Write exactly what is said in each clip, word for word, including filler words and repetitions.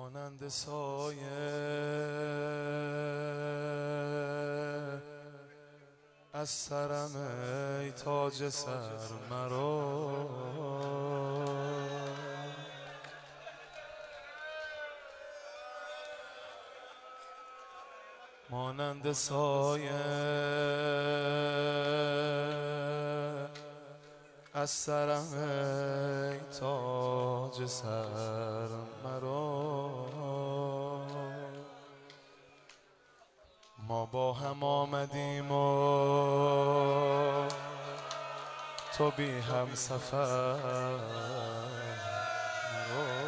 مانند سایه از سرم ای تاج سر مرا، مانند سایه از سرم ای تاج سر مرا. ما با هم آمدیم و تو بی هم سفر مرا.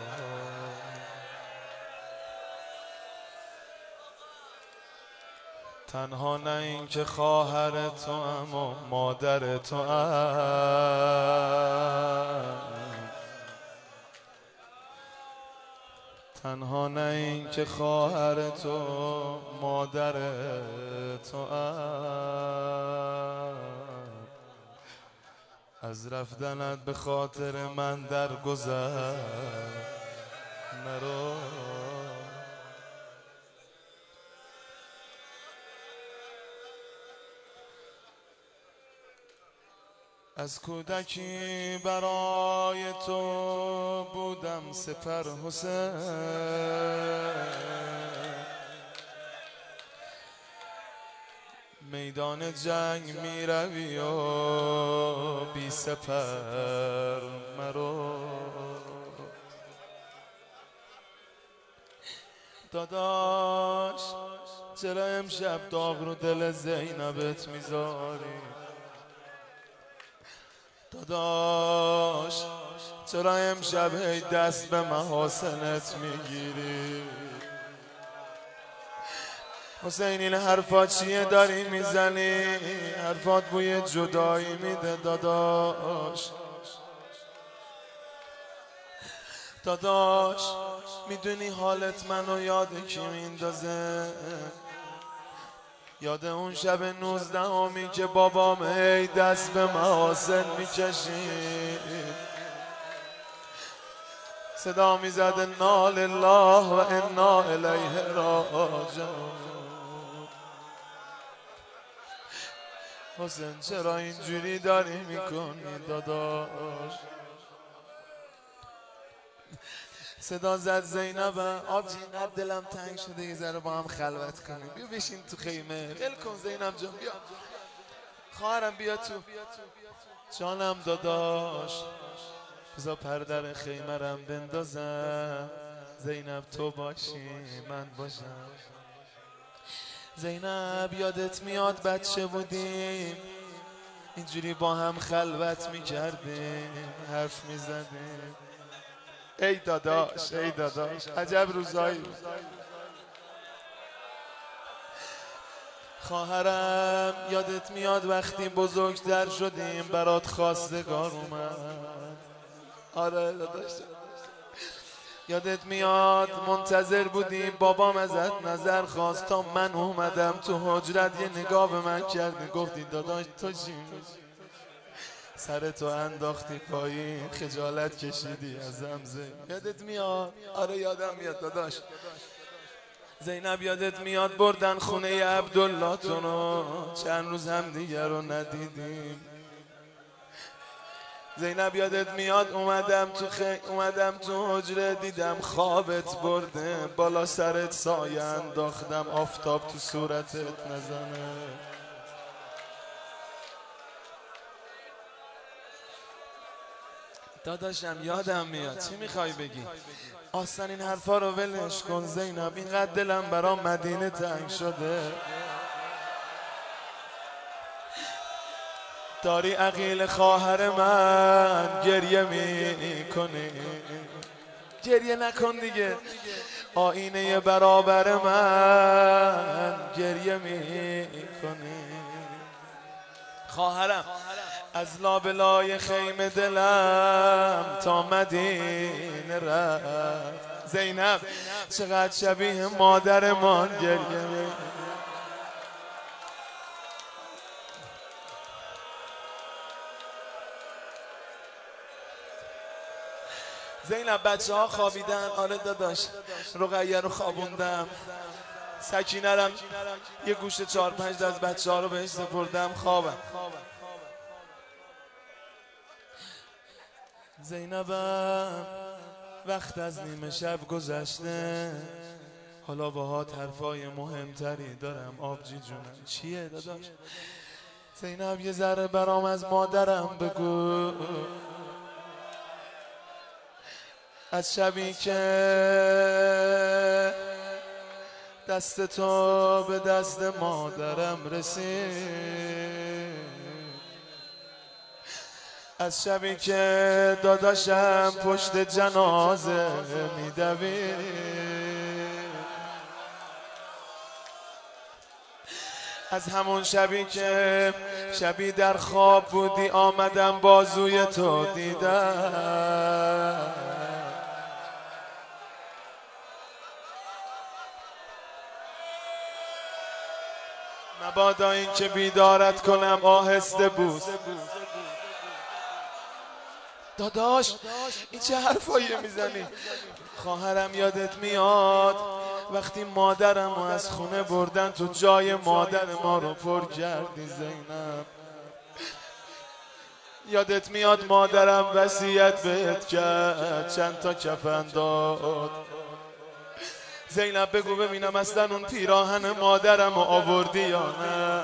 تنها نه این که خواهر تو ام و مادر تو ام، تنها نه این که خواهر تو مادر تو ام، از رفتنت به خاطر من در گذر نرو. از کودکی برای تو بودم سپر حسین، میدان جنگ می روی و بی سپر مرو. داداش چرا امشب داغ رو دل زینبت میذاری؟ داداش چرا امشب هی دست به محاسنت میگیری؟ حسین این حرفا چیه داری میزنی؟ حرفات بوی جدایی میده داداش. داداش میدونی حالت منو یاد کی میندازه؟ یاد اون شب نوزدهمی که بابام ای دست به محاسن میکشید، صدا میزد انا لله و انا الیه راجعون. حسین چرا اینجوری داری میکنی داداش؟ صدا زد زینب آبجی اینقدر دلم تنگ شده یه ذره با هم خلوت کنیم، بیا بشین تو خیمه. ول کن زینب جان، بیا خواهرم بیا تو. جانم داداش بذار پردر خیمه رم بندازم، زینب تو باشی من باشم. زینب یادت میاد بچه بودیم اینجوری با هم خلوت میکردیم حرف میزدیم؟ ای داداش ای داداش عجب روزایی. خواهرم یادت میاد وقتی بزرگتر شدیم برات خواستگار اومد؟ آره داداش یادت میاد منتظر بودیم بابام ازت نظر خواست تا من اومدم تو حجرت یه نگاه به من کردی گفتی داداش تو چی میگی؟ سرتو انداختی پایین خجالت کشیدی ازم زینب. یادت میاد؟ آره یادم میاد داداش. زینب یادت میاد بردن خونه عبدالله تو رو، چند روز هم دیگر رو ندیدیم. زینب یادت میاد اومدم تو خی... اومدم تو حجره دیدم خوابت برده، بالا سرت سایه انداختم آفتاب تو صورتت نزنه. داداشم یادم میاد. چی میخوای بگی؟ آسان این حرفا رو ولش کن زینب، اینقدر دلم برا مدینه تنگ شده. داری عقیل خواهر من گریه میکنی، گریه نکن دیگه. آینه برابر من گریه میکنی. خواهرم از لابلای خیمه دلم تا مدینه رفت. زینب چقدر شبیه مادرمان گریه می. زینب بچه ها خوابیدن. آره داداش، رقیه رو خوابوندم، سکینه رم یه گوشه چهار پنج از بچه ها رو بهش سپردم، خوابم. زینبم وقت از نیمه شب گذشته، حالا باهات حرفای مهمتری دارم. آبجی جونم چیه داداش؟ زینب یه ذره برام از مادرم بگو، از شبی که دست تو به دست مادرم رسید، از شبی که داداشم پشت جنازه میدوید، از همون شبی که شبی در خواب بودی آمدم بازوی تو دیدم، مبادا این که بیدارت کنم آهسته بود. داداش این چه حرفایی میزنی؟ خواهرم یادت میاد وقتی مادرم رو از خونه بردن تو جای مادر ما رو پر کردی زینب؟ یادت میاد مادرم وصیت بهت کرد، چند تا کفن داد؟ زینب بگو ببینم اصلا اون پیراهن مادرم رو آوردی یا نه؟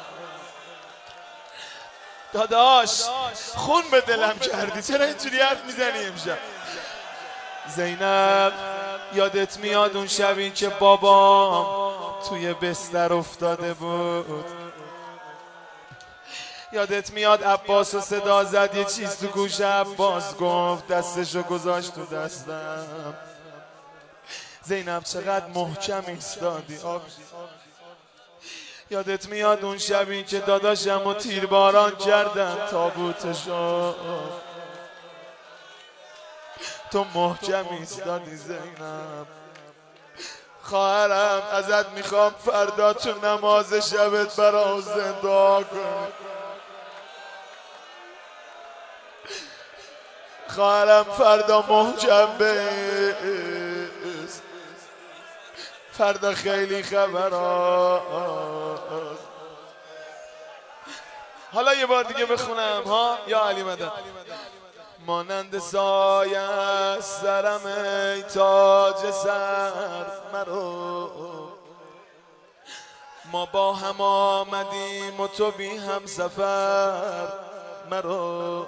داداش خون به دلم کردی، چرا اینجوری حرف میزنی امشب؟ زینب یادت میاد اون شبی که بابام توی بستر افتاده بود؟ یادت میاد عباس و صدا زد، یه چیز تو گوش عباس گفت، دستشو گذاشت تو دستم. زینب چقدر محکم ایستادی آبجی. یادت میاد اون شبی که داداشم و تیرباران کردن تابوتشو، تو محکم ایستادی زینب. خواهرم ازت میخوام فردا تو نماز شبت برا حسین دعا کن. خواهرم فردا محکم بیست، فردا خیلی خبرات. حالا یه بار دیگه بخونم ها یا علی مدد. مانند سایه از سرم ای تاج سر مرو، ما با هم آمدیم و تو بی هم سفر مرو.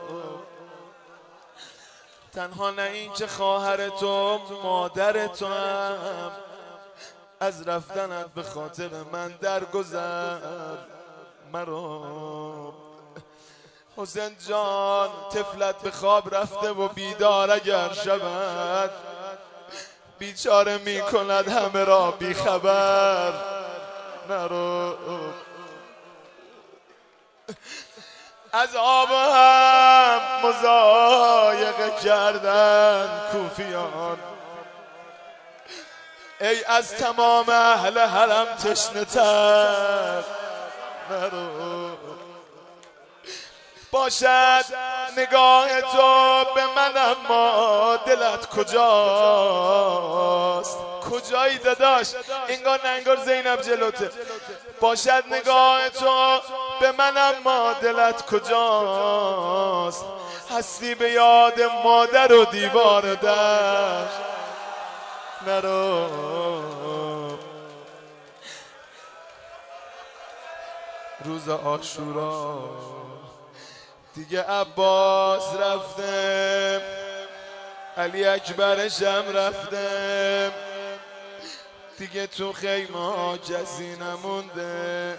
تنها نه این که خواهر تو مادر تو هم از رفتنت به خاطر من درگذر مرو. حسین جان طفلت به خواب رفته و بیدار اگر شود، بیچاره می کند همه را بی خبر نرو. از آب هم مضایقه کردن کوفیان، ای از تمام اهل حرم تشنه تر نرو. باشد نگاه تو به من اما دلت کجاست؟ کجایی داداش؟ انگار نه انگار زینب جلوته. باشد نگاه تو به من اما دلت کجاست؟ هستی به یاد مادر و دیوار در نرو. روز عاشورا دیگه عباس رفته، علی اکبرشم رفته، دیگه تو خیمه کسی نمونده.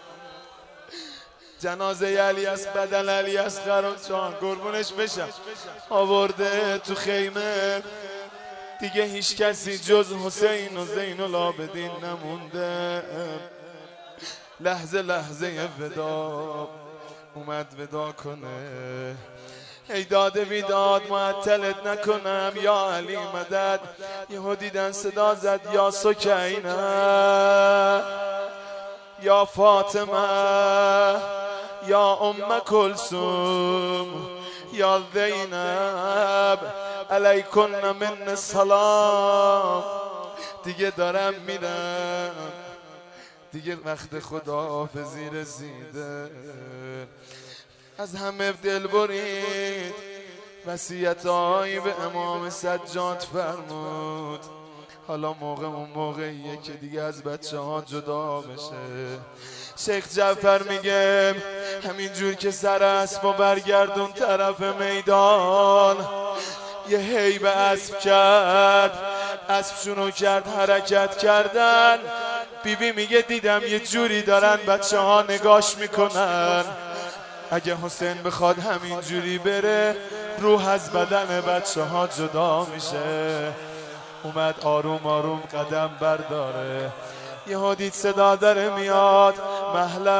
جنازه علی از بدن علی اصغر و جان قربونش بشم آورده تو خیمه، دیگه هیچ کسی جز حسین و زین العابدین نمونده. لحظه لحظه ودا اومد ودا کنه، ای داده بیداد معطلت نکنم یا علی مدد. یهو دیدن صدا زد یا سکینه یا فاطمه یا ام کلثوم یا زینب. علیکن من سلام. دیگه دارم میرم، دیگه وقت خداحافظی رسیده. از همه دل برید، وصیتایی به امام سجاد فرمود. حالا موقع اون موقعیه که دیگه از بچه ها جدا بشه. شیخ جعفر میگه همینجور که سر اسب و برگردون طرف میدان، یه هی به اسب کرد، اسب شروع کرد حرکت کردن. بیبی میگه دیدم یه جوری دارن بچه ها نگاش میکنن، اگه حسین بخواد همین جوری بره روح از بدن بچه ها جدا میشه. اومد آروم آروم قدم برداره، یهو دید صدا داره میاد، مهلا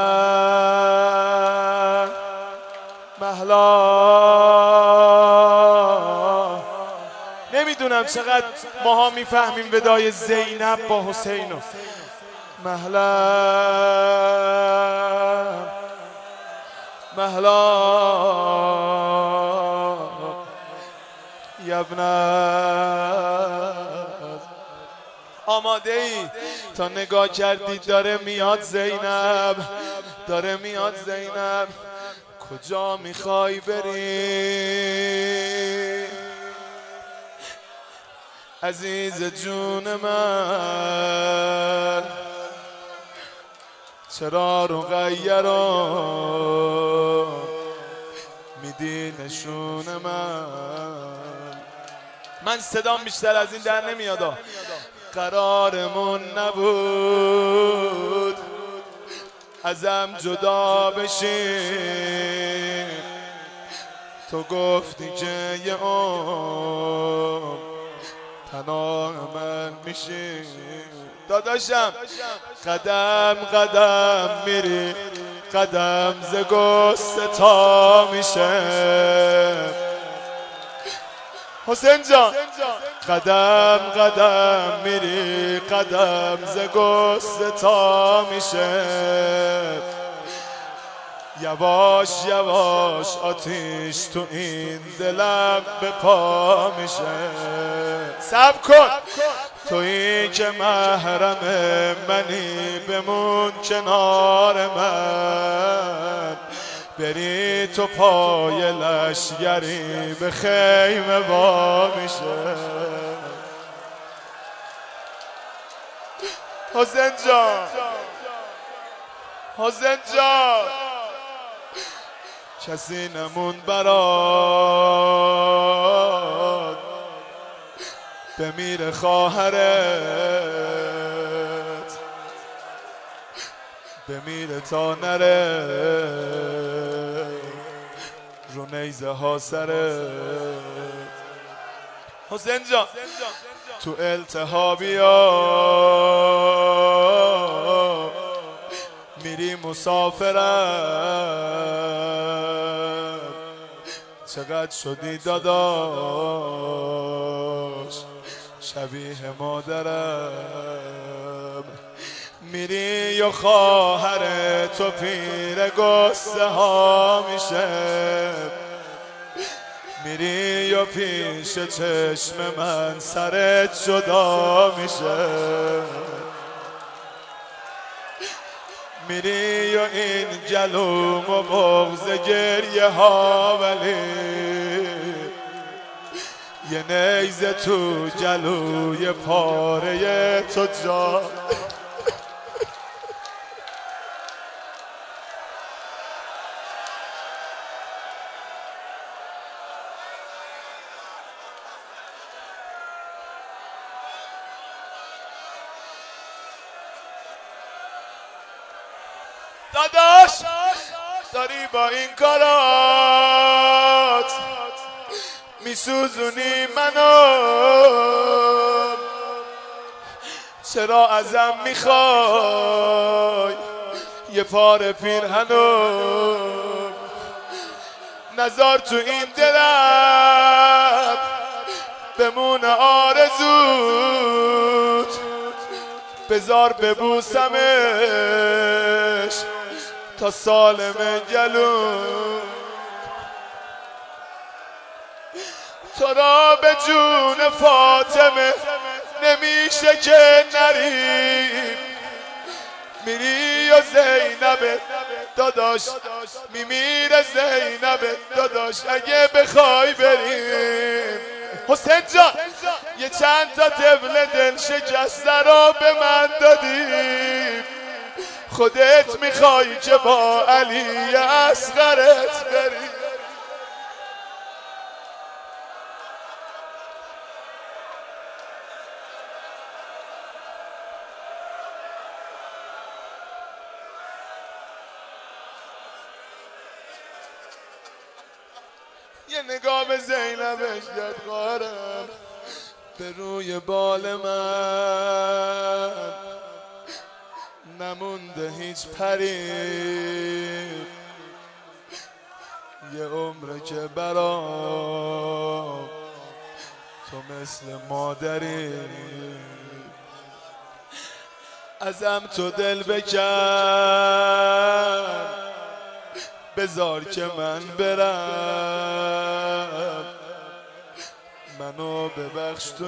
مهلا. نمیدونم چقدر ماها میفهمیم ودای زینب با حسینو. مهلا مهلا یبنت. آماده ای تا نگاه کردید داره میاد زینب، داره میاد زینب. کجا میخوای بری عزیز جون من؟ چرا رقیه میدی نشون من؟ من صدام بیشتر از این در نمیادا. قرارمون نبود ازم جدا بشی، تو گفتی که یه عمر تنها من میشی. داداشم قدم قدم میری، قدم ز گسته تا میشه. حسین جان قدم قدم میری، قدم ز گسته تا میشه. یواش یواش آتیش تو این دلم به پا میشه. صبر کن تویی که محرم منی، بمون کنار من. بری تو پای لشگری به خیمه وا میشه. حسین جان حسین جان کسی نمون برات، بمیره خواهرت، بمیره تا نره رو نیزه ها سرت. حسین جان تو التهابیا میری مسافرم، چقدر شدی داداش شبیه مادرم. میری یا خواهر تو پیر گسته ها میشه، میری یا پیش چشم من سرت جدا میشه. میری یا این جلوم و بغض گریه ها، ولی یه نیزه تو جلوی پاره تو جا. داداش داری با این کارات میسوزونی منو، چرا ازم میخوای یه پاره پیرهنو؟ نزار تو این دلم بمونه آرزوت، بزار ببوسمش تا سالم گلو. تو را به جون فاطمه نمیشه که نریم، میری و زینب داداش میمیره، زینب داداش اگه بخوای بریم. حسین جان یه چند تا طفل دل شکسته رو به من دادی، خودت میخوای که با علی اصغرت بری. یه نگاه به زینبش کرد قارم به روی بال من، نمونده هیچ پری، یه عمره که برام تو مثل مادری، ازم تو دل بکن بذار که من برم، منو ببخش تو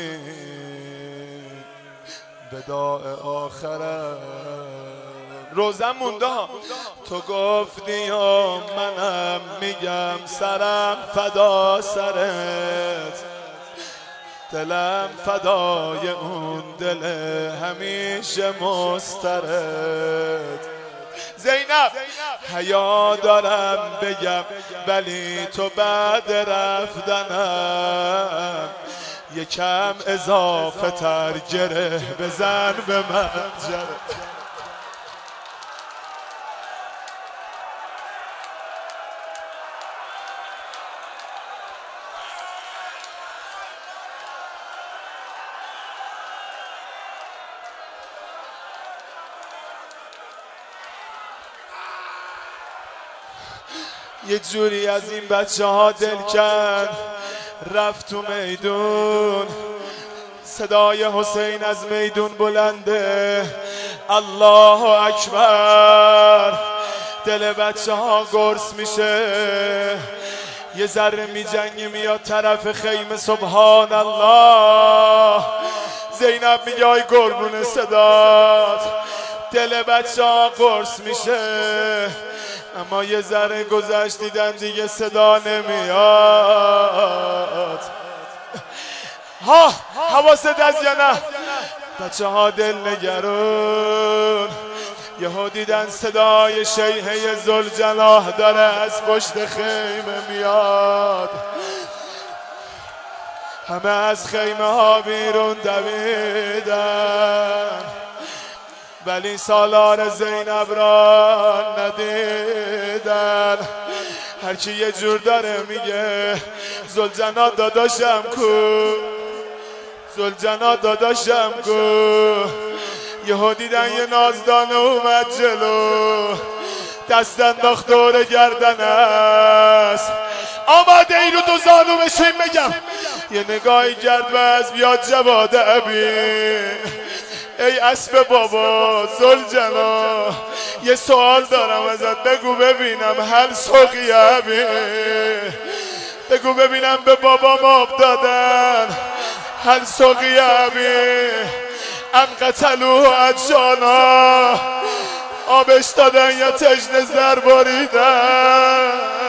این وداع آخرم. روزم مونده تو گفتی و منم میگم سرم فدا سرت، دلم فدای اون دل همیشه مسترد. زینب حیا دارم بگم ولی تو بعد رفتنم یکم اضافه تر گره بزن به من جره. یه جوری از این بچه ها دل کن رفت تو میدون، صدای حسین از میدون بلنده، الله اکبر. دل بچه ها گرس میشه، یه ذره می جنگی میاد طرف خیمه، سبحان الله. زینب میگه آی قربون صدات، دل بچه ها قرص میشه، اما یه ذره گذشت دیدن دیگه صدا نمیاد. ها حواست از یا نه بچه ها دل نگرون، یهو دیدن صدای شیهه ذوالجلال داره از پشت خیمه میاد، همه از خیمه ها بیرون دویدن ولی سالار زینب را ندیدن. هرچی یه جور داره میگه ذوالجلال داداشم کو، ذوالجلال داداشم کو. یهو دیدن یه نازدانه اومد جلو، دست انداخت دور گردنش، آماده ای رو دو زانو بشین بگم. یه نگاهی کرد بس بیاد جواد ابی، ای اسب بابا ذوالجلال یه سوال دارم ازت، بگو ببینم هل سقی ابی، بگو ببینم به بابام آب دادن، هل سقی ابی ام قتلوه عطشانا، آبش دادن یا تشنه زر باریدن.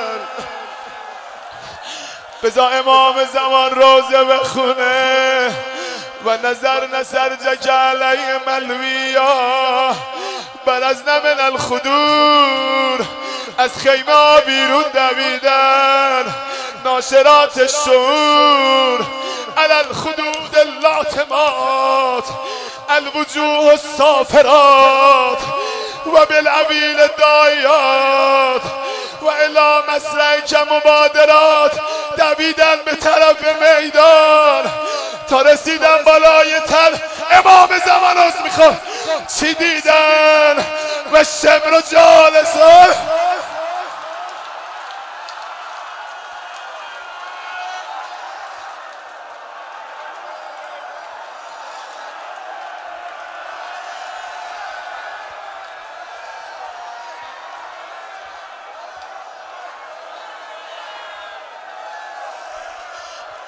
بذار امام زمان روزه بخونه و نظر نسر جک علیه ملویا، برزن من الخدور از خیمه بیرون دویدن، ناشرات الشعور علی الخدود اللاتمات الوجوه الصافرات و بالعویل الدایات و الی مسرعک مبادرات، دویدن به طرف میدان تا رسیدن بالای تل. امام زمان از میخواد چی دیدن و شمر و جالسان.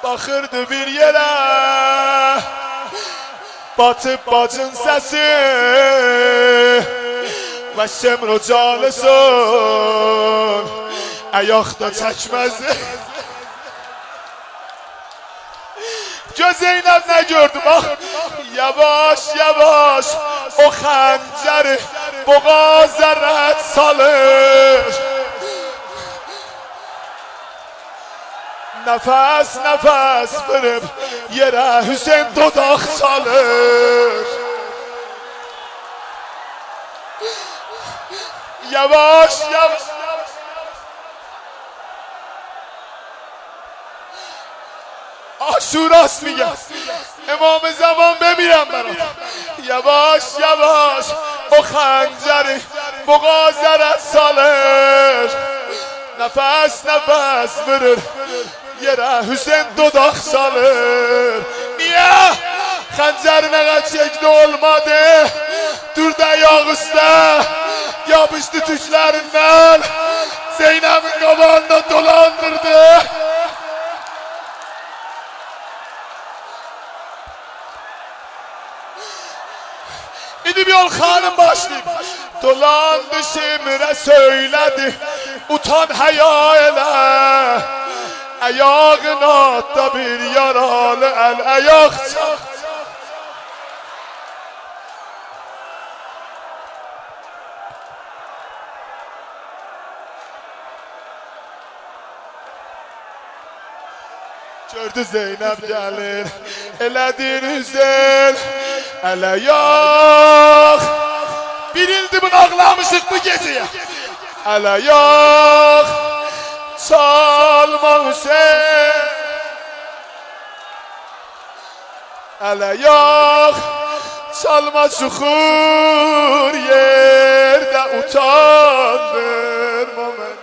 bakırdı bir yere, batıp bacın sesi ve şemro calesun ayakta çekmezdi. Göz Zeynep ne gördü bak, yavaş yavaş o xəncəri boğaza rədd salır. Nefes nefes verip yere Hüseyin dodak çalır. Yavaş yavaş Aşuras میگه امام زمان بمیرم برات. یواش یواش o xəncəri boğaza rədd salır. Nefes nefes verir yere Hüseyin dodak salır. Niye? Xəncərinə çekti olmadı. Durdu ayaq üstə, yapıştı tüklərindən, Zeynep'in qabağında dolandırdı. İdi bir yol hanım başlayıp dolandı Şimr'e söyledi, utan haya ele. Ayağına da bir yaralı el ayak çak. Gördü Zeynep gelir, elədir üzel, elə yok. Birildi bunu ağlamışık bu geceye. Elə yok, çalma Hüseyin. Elə yok, çalma çukur yerde utandırma beni.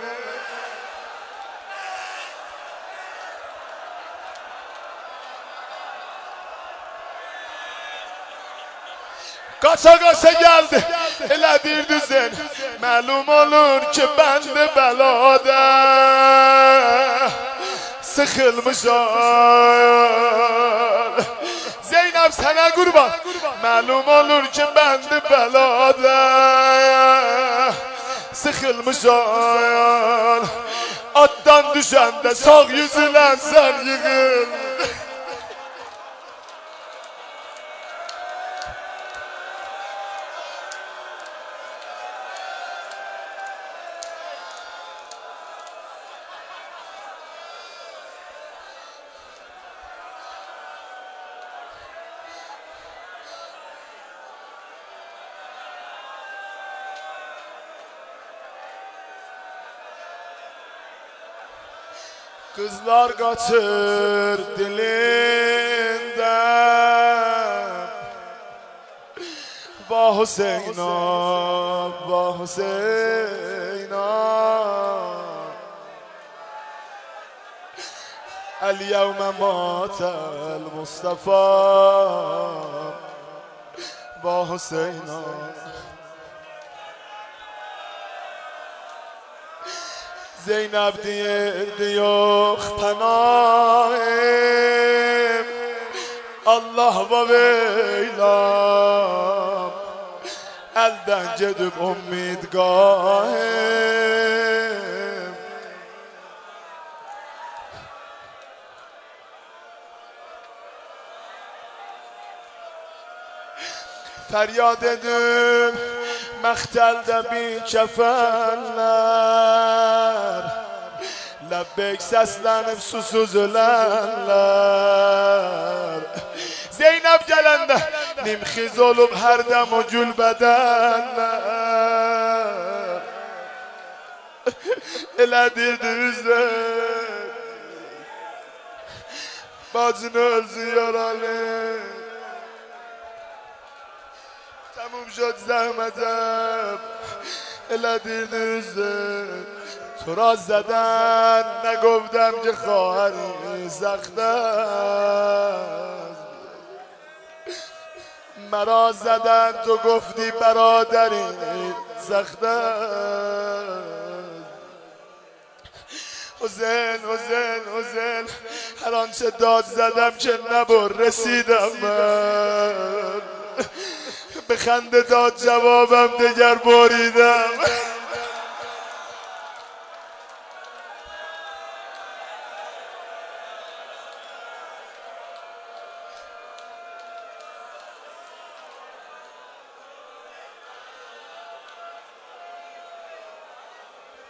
Kaça kaça geldi, elədir düzen. Məlum olur ki ben de belada sıkılmışam. Zeynep sana kurban, məlum olur ki ben de belada sıkılmışam. Attan düşende sağ yüzülen sen yığıl. Kızlar kaçır dilinden, Vah Hüseyin'a, vah Hüseyin'a. El yevme matel Mustafa, vah Hüseyin'a. Zeynep deyirdi yok pənahim, Allah var eylam, elden gedib umidgahim. Feryat edim məxtəldə bir kəfənlər, Lebbeyk səslənib susuz ölənlər. Zeynep gələndə nimxiz olub hərdəm o gül bədənlər. Elədirdi üzlər, bacını özü yaralı. Tamam şد zəhmətəm, elədirdi üzlər. تراز زدن نگفتم که خواهری سخت است، مرا زدن تو گفتی برادری سخت است. حسین حسین حسین هر آنچه داد زدم که نبر رسیدم من، به خنده داد جوابم دگر بریدم.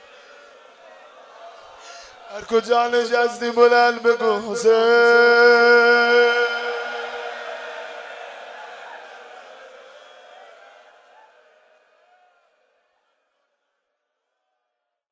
هر کجا نشستی بلند بگو حسین.